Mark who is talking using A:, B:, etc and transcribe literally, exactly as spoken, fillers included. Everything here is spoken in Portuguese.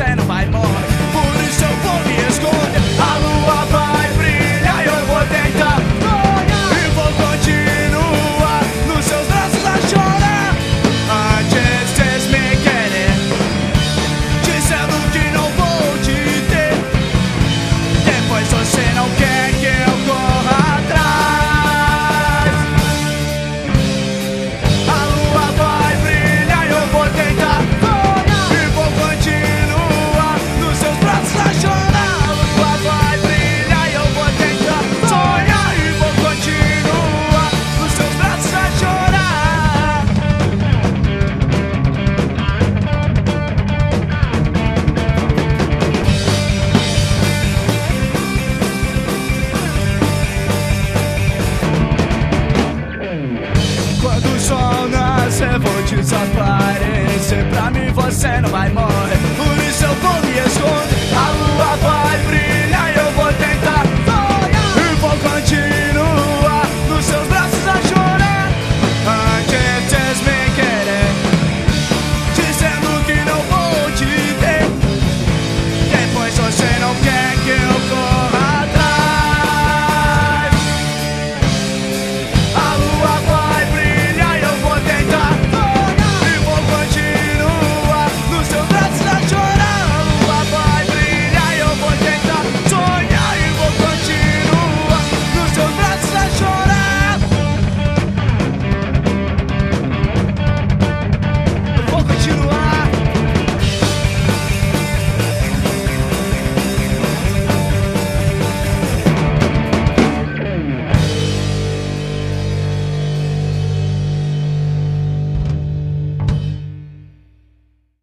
A: você não vai morrer. Por isso eu vou me esconder. A lua vai brilhar e eu vou tentar sonhar. E vou continuar nos seus braços a chorar. Antes vocês me querem, dizendo que não vou te ter. Depois você não quer que eu corra atrás. A lua vai brilhar e eu vou tentar sonhar. E vou continuar nos seus braços a chorar. A lua vai brilhar e eu vou tentar sonhar. E vou continuar nos seus braços a chorar. Quando o sol nascer vou desaparecer. Pra mim você não vai morrer. Por isso eu vou me esconder. A lua vai